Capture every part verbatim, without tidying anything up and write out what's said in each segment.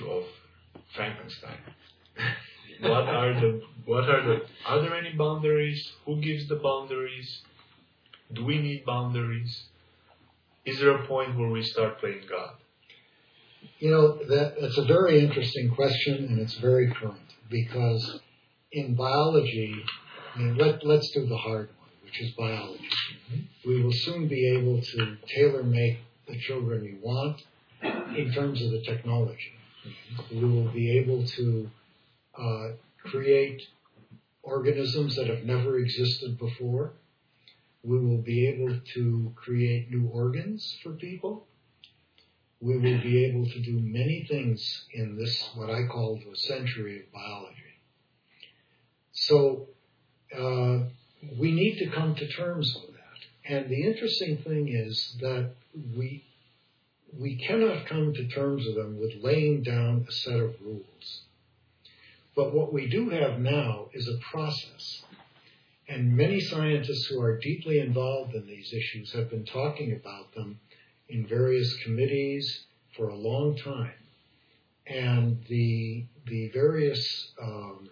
issue of Frankenstein. What are the what are the are there any boundaries? Who gives the boundaries? Do we need boundaries? Is there a point where we start playing God? You know, that that's a very interesting question, and it's very current, because in biology, I mean, let, let's do the hard one, which is biology. Mm-hmm. We will soon be able to tailor-make the children we want in terms of the technology. Mm-hmm. We will be able to uh, create organisms that have never existed before. We will be able to create new organs for people. We will be able to do many things in this, what I call the century of biology. So uh, we need to come to terms with that. And the interesting thing is that we we cannot come to terms with them with laying down a set of rules. But what we do have now is a process. And many scientists who are deeply involved in these issues have been talking about them in various committees for a long time. And the, the various um,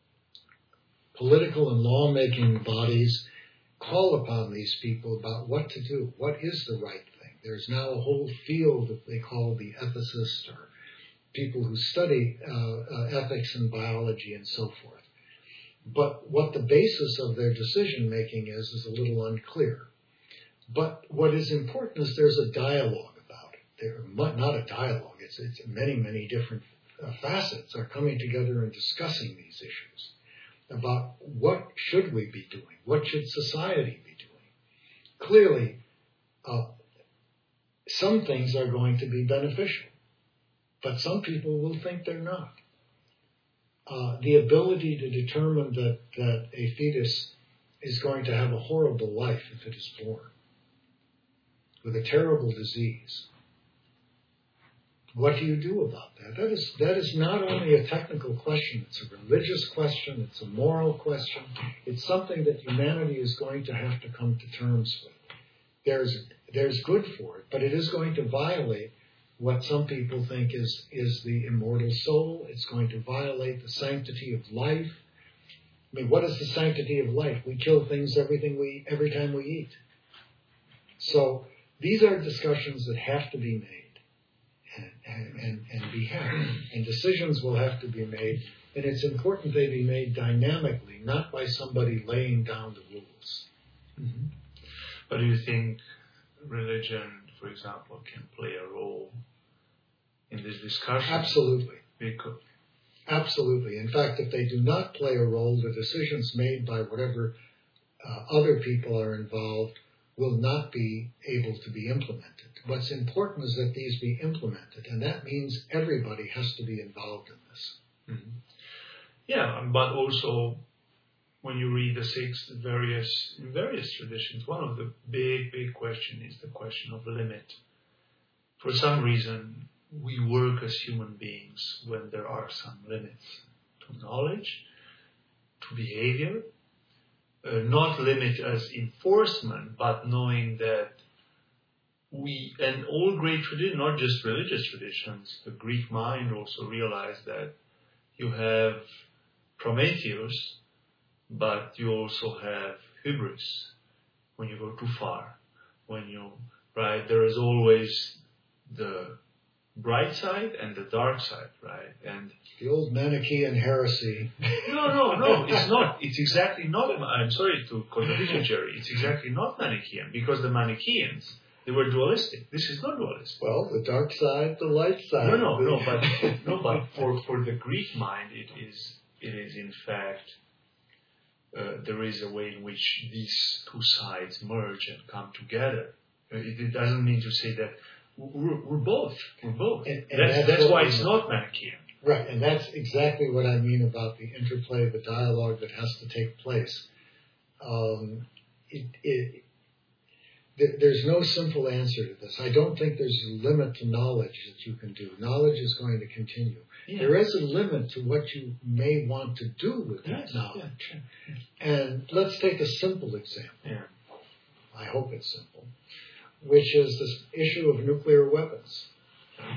political and lawmaking bodies call upon these people about what to do. What is the right thing? There's now a whole field that they call the ethicists, or people who study uh, uh, ethics and biology and so forth. But what the basis of their decision-making is, is a little unclear. But what is important is there's a dialogue about it. There, not a dialogue, it's, it's many, many different uh, facets are coming together and discussing these issues about what should we be doing, what should society be doing. Clearly, uh, some things are going to be beneficial, but some people will think they're not. Uh, the ability to determine that, that a fetus is going to have a horrible life if it is born, with a terrible disease. What do you do about that? That is, that is not only a technical question, it's a religious question, it's a moral question, it's something that humanity is going to have to come to terms with. There's, there's good for it, but it is going to violate what some people think is, is the immortal soul. It's going to violate the sanctity of life. I mean, what is the sanctity of life? We kill things everything we, every time we eat. So these are discussions that have to be made and, and, and be had. And decisions will have to be made. And it's important they be made dynamically, not by somebody laying down the rules. Mm-hmm. But do you think religion, for example, can play a role in this discussion? Absolutely. Because Absolutely. In fact, if they do not play a role, the decisions made by whatever uh, other people are involved will not be able to be implemented. What's important is that these be implemented, and that means everybody has to be involved in this. Mm-hmm. Yeah, but also when you read the six various various traditions, one of the big, big questions is the question of limit. For some reason, we work as human beings when there are some limits to knowledge, to behavior, uh, not limit as enforcement, but knowing that we, and all great traditions, not just religious traditions, the Greek mind also realized that you have Prometheus, but you also have hubris when you go too far. When you, right, there is always the bright side and the dark side, right? And the old Manichaean heresy. No, no, no, it's not. It's exactly not. I'm sorry to contradict you, Jerry. It's exactly not Manichaean, because the Manichaeans, they were dualistic. This is not dualistic. Well, the dark side, the light side. No, no, no, but no, but for, for the Greek mind, it is it is in fact uh, there is a way in which these two sides merge and come together. Uh, it, it doesn't mean to say that we're, we're both. We're both. And, and that's that's, that's why what, it's not Manichaean. Right, and that's exactly what I mean about the interplay, the dialogue that has to take place. Um, it, it, th- there's no simple answer to this. I don't think there's a limit to knowledge that you can do. Knowledge is going to continue. Yeah. There is a limit to what you may want to do with that yes, knowledge. Yeah. And let's take a simple example. Yeah. I hope it's simple, which is this issue of nuclear weapons.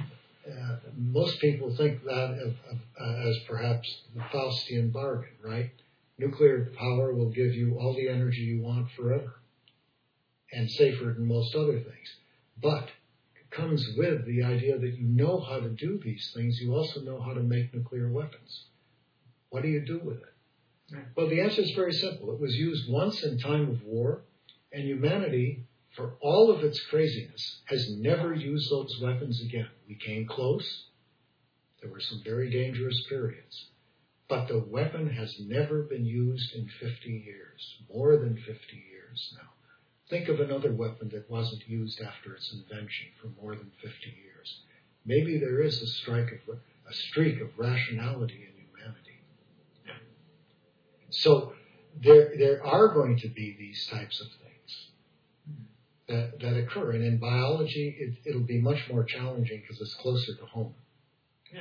uh, most people think that of, of, uh, as perhaps the Faustian bargain, right? Nuclear power will give you all the energy you want forever and safer than most other things. But it comes with the idea that you know how to do these things. You also know how to make nuclear weapons. What do you do with it? Yeah. Well, the answer is very simple. It was used once in time of war, and humanity, for all of its craziness, has never used those weapons again. We came close. There were some very dangerous periods. But the weapon has never been used in fifty years, more than fifty years now. Think of another weapon that wasn't used after its invention for more than fifty years. Maybe there is a, strike of, a streak of rationality in humanity. Yeah. So there, there are going to be these types of things that, that occur. And in biology, it, it'll be much more challenging because it's closer to home. Yeah.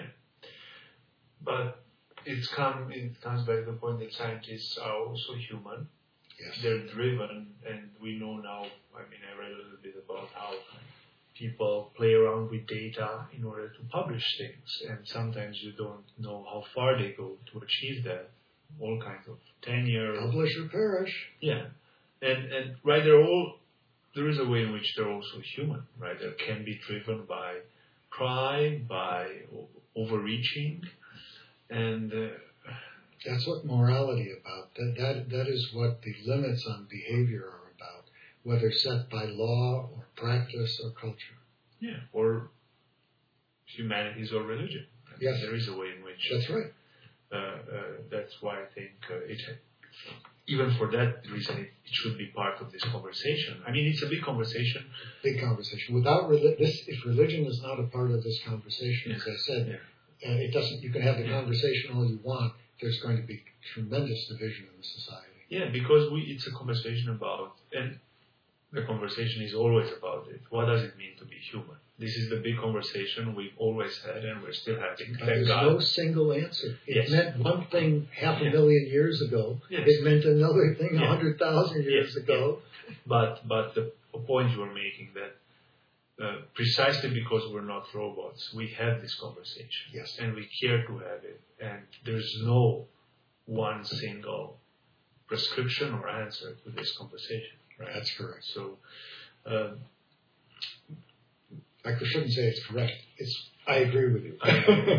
But it's come, it comes back to the point that scientists are also human. Yes. They're driven, and we know now, I mean, I read a little bit about how people play around with data in order to publish things, and sometimes you don't know how far they go to achieve that. All kinds of tenure. Publish or perish. Yeah. And, and right, they're all, there is a way in which they're also human, right? They can be driven by pride, by overreaching, and uh, that's what morality about. That, that that is what the limits on behavior are about, whether set by law or practice or culture. Yeah, or humanities or religion. I mean, yes, there is a way in which. That's right. Uh, uh, that's why I think uh, it. Even for that reason, it, it should be part of this conversation. I mean, it's a big conversation. Big conversation. Without reli- this, if religion is not a part of this conversation, yeah. as I said. Yeah. And it doesn't. You can have the conversation all you want. There's going to be tremendous division in the society. Yeah, because we, it's a conversation about, and the conversation is always about it. What does it mean to be human? This is the big conversation we've always had, and we're still having. But there's God. no single answer. It yes. meant one thing half a yeah. million years ago. Yes. It meant another thing a yeah. hundred thousand years yes. ago. Yeah. But but the point you were making that. Uh, precisely because we're not robots, we have this conversation, yes, and we care to have it, and there's no one single prescription or answer to this conversation. Right? That's correct. So, uh, I shouldn't say it's correct. It's I agree with you. but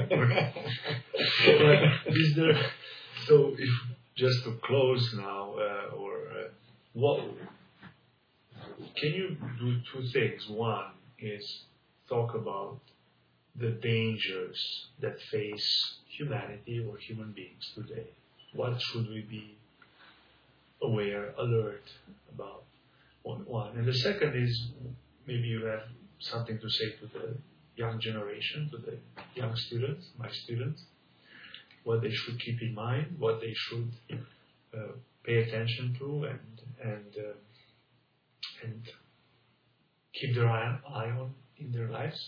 is there? So, if just to close now, uh, or uh, what? Can you do two things? One is talk about the dangers that face humanity or human beings today. What should we be aware, alert about? One. And the second is maybe you have something to say to the young generation, to the young students, my students, what they should keep in mind, what they should uh, pay attention to, and and uh, and keep their eye, eye on in their lives.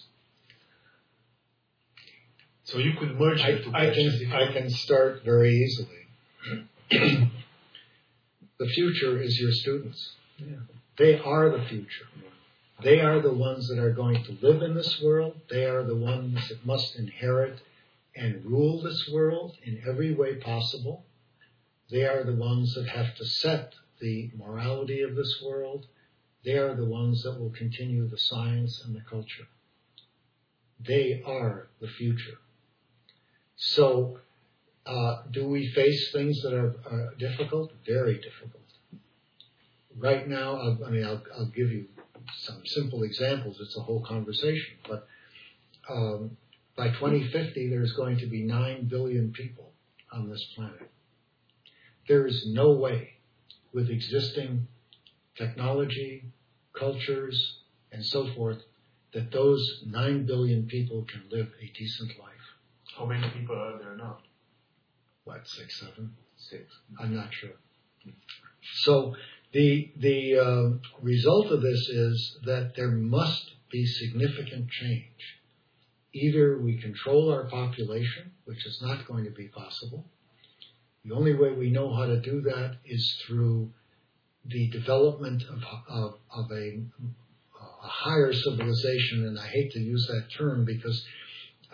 So you could merge I, the two I questions. can, I can start very easily. The future is your students. Yeah. They are the future. They are the ones that are going to live in this world. They are the ones that must inherit and rule this world in every way possible. They are the ones that have to set the morality of this world. They are the ones that will continue the science and the culture. They are the future. So, uh, do we face things that are, are difficult? Very difficult. Right now, I'll, I mean, I'll, I'll give you some simple examples. It's a whole conversation. But um, by twenty fifty, there's going to be nine billion people on this planet. There is no way with existing technology, cultures, and so forth, that those nine billion people can live a decent life. How many people are there now? What, six, seven? Six. I'm not sure. So the the uh, result of this is that there must be significant change. Either we control our population, which is not going to be possible. The only way we know how to do that is through the development of, of, of a, a higher civilization, and I hate to use that term because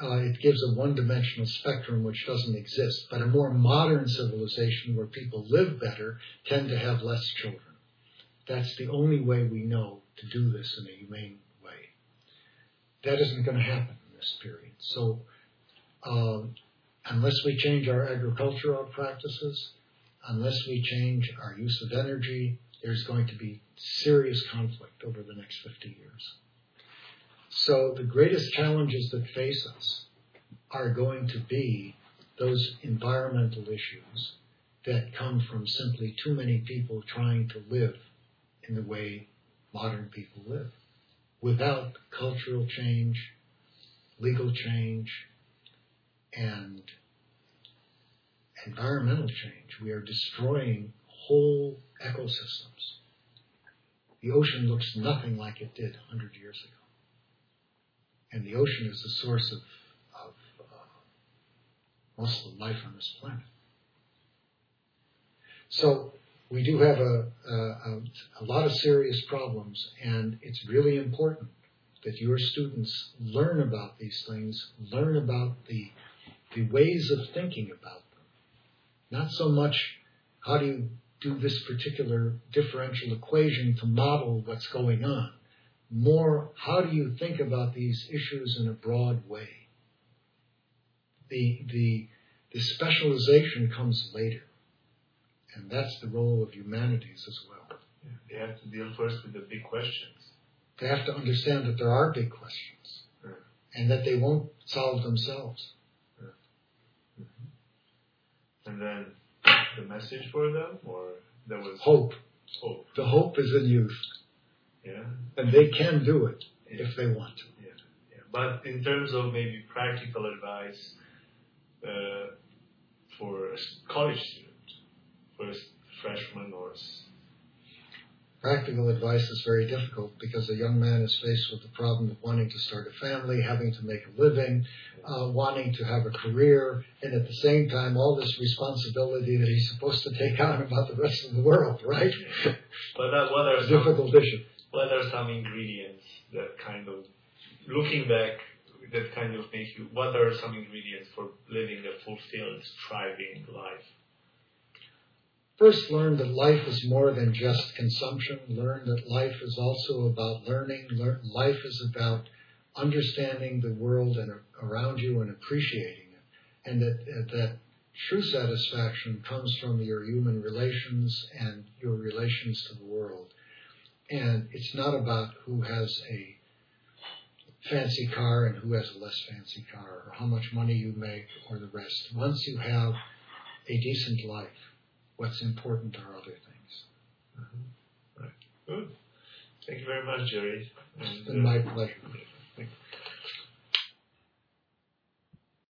uh, it gives a one-dimensional spectrum which doesn't exist. But a more modern civilization where people live better tend to have less children. That's the only way we know to do this in a humane way. That isn't going to happen in this period. So um, unless we change our agricultural practices, unless we change our use of energy, there's going to be serious conflict over the next fifty years. So the greatest challenges that face us are going to be those environmental issues that come from simply too many people trying to live in the way modern people live, without cultural change, legal change, and environmental change. We are destroying whole ecosystems. The ocean looks nothing like it did one hundred years ago. And the ocean is the source of, of uh, most of the life on this planet. So we do have a, a, a lot of serious problems, and it's really important that your students learn about these things, learn about the, the ways of thinking about them. Not so much how do you do this particular differential equation to model what's going on. More, how do you think about these issues in a broad way? The, the, the specialization comes later. And that's the role of humanities as well. Yeah, they have to deal first with the big questions. They have to understand that there are big questions. Yeah. And that they won't solve themselves. Yeah. Mm-hmm. And then the message for them, or there was hope. Hope. The hope is in youth. Yeah. And they can do it yeah. if they want to. Yeah. Yeah. But in terms of maybe practical advice uh, for a college student, for a freshman or practical advice is very difficult because a young man is faced with the problem of wanting to start a family, having to make a living, uh, wanting to have a career, and at the same time all this responsibility that he's supposed to take on about the rest of the world, right? But that, what are a some, difficult issue. What are some ingredients that kind of, looking back, that kind of make you, what are some ingredients for living a fulfilled, thriving life? First, learn that life is more than just consumption. Learn that life is also about learning. Learn, life is about understanding the world and around you and appreciating it. And that, uh, that true satisfaction comes from your human relations and your relations to the world. And it's not about who has a fancy car and who has a less fancy car, or how much money you make, or the rest. Once you have a decent life, what's important are other things. Mm-hmm. Right. Good. Thank you very much, Jerry. It's been my pleasure.